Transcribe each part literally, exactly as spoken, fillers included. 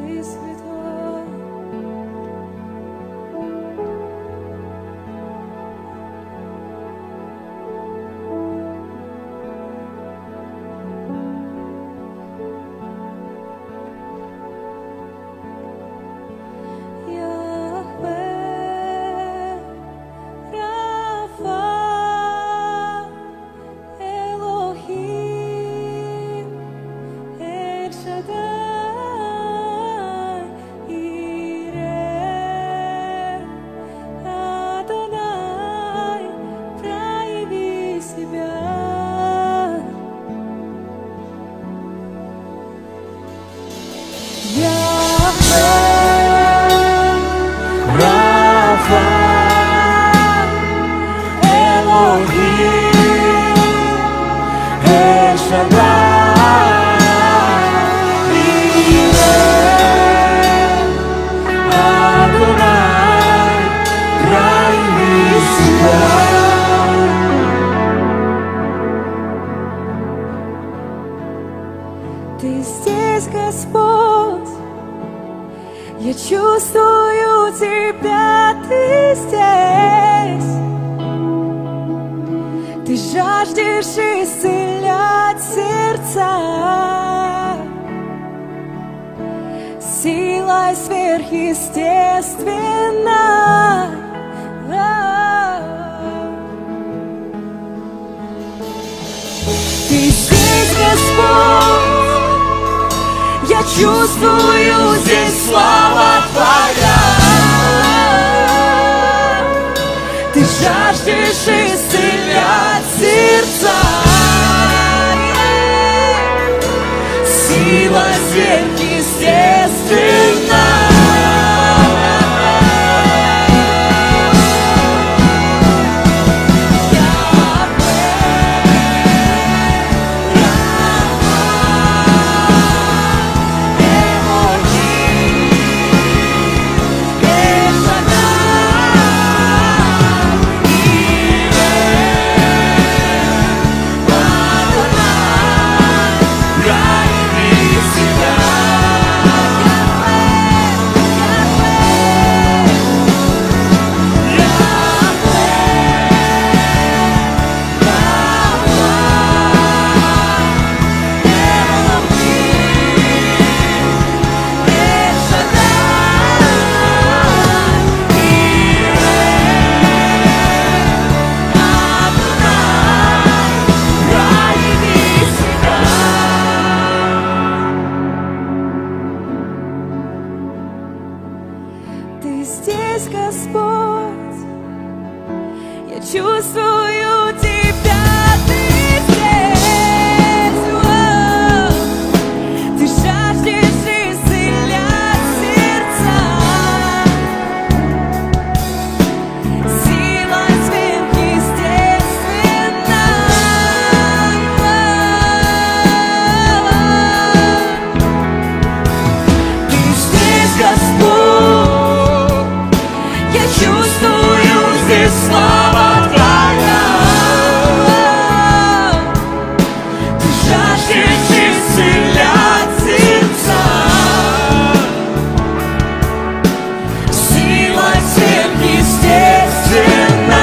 Ты здесь, Господь, я чувствую Тебя, Ты здесь. Ты жаждешь исцелять сердца силой сверхъестественной. Ты здесь, Господь, я чувствую здесь слава Твоя. Ты жаждешь исцелять сердца сила сверхъестественная. Ты здесь, Господь, я чувствую Тебя, Ты здесь. О, Ты жаждешь исцелять сердца силой сверхъестественной. Ты здесь, Господь, я чувствую здесь слава Твоя. Ты жаждешь исцелять сердца силой сверхъестественной.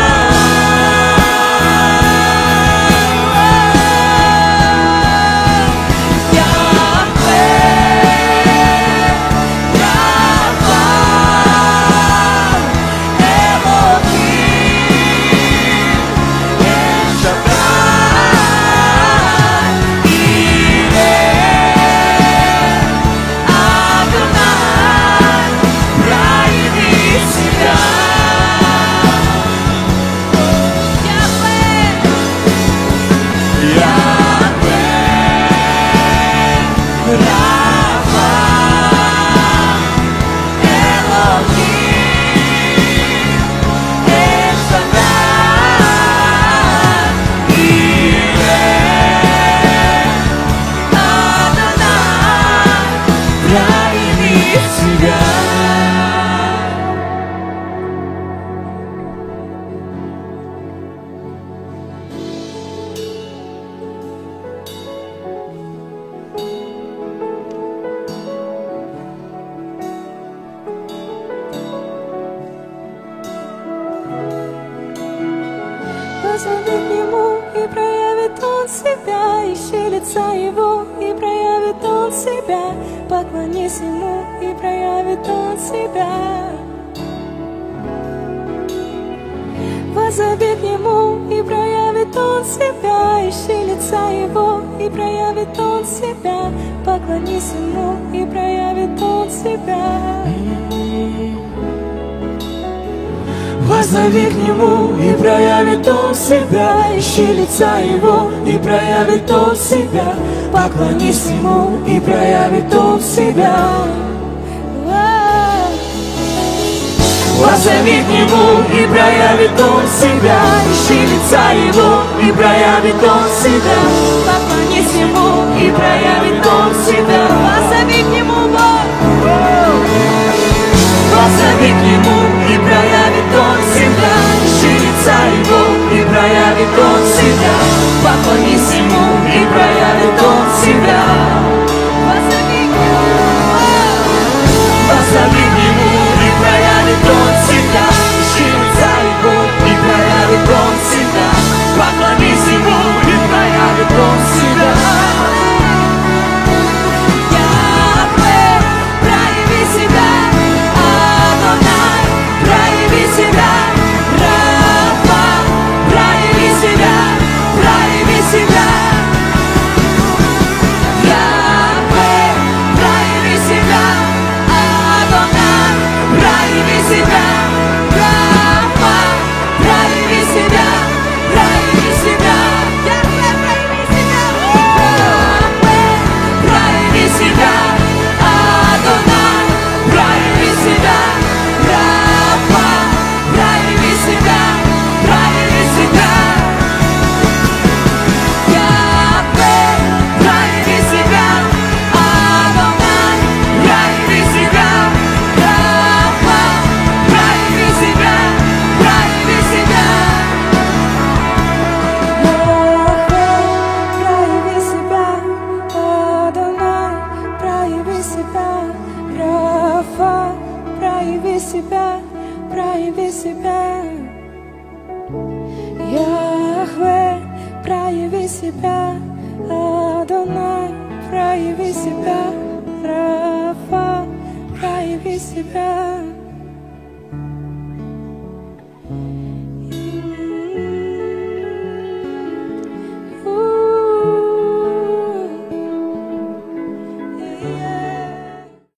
Позови к нему, и проявит он себя. Ищи лица его, и проявит он себя. Поклонись ему, и проявит он себя. Позови к нему, и проявит он себя. Ищи лица его, и проявит он себя. Поклонись ему, и проявит он себя. Воззови к нему, и проявит он себя. Ищи лица его, и проявит он себя. Поклонись ему, и проявит он себя. Воззови к нему, и проявит он себя. Ищи лица его, и проявит он себя. Поклонись ему, и проявит он себя. Позови к нему, Бог. Воззови к нему, и проявит он себя. Ищи лица его, и проявит он себя. Поклонись ему, и проявит он себя. Позови к нему, Воззови к нему, и проявит он себя. Ищи лица его, и проявит он себя. Поклонись ему, и проявит он себя. Яхве, прояви себя. Адонай, прояви себя. Рафа, прояви себя. Прояви себя. Яхве, прояви себя. Адонай, прояви себя. Рафа, прояви себя. Прояви себя. Яхве, прояви себя. Яхве, прояви себя. Адонай, прояви себя. Рафа, прояви себя. Прояви себя. Яхве, прояви себя. Адонай, прояви себя. Рафа, прояви себя. Прояви себя. Яхве, прояви себя. Адонай, прояви себя. Рафа, прояви себя. Яхве, прояви себя. Адонай, прояви себя. Рафа, прояви себя.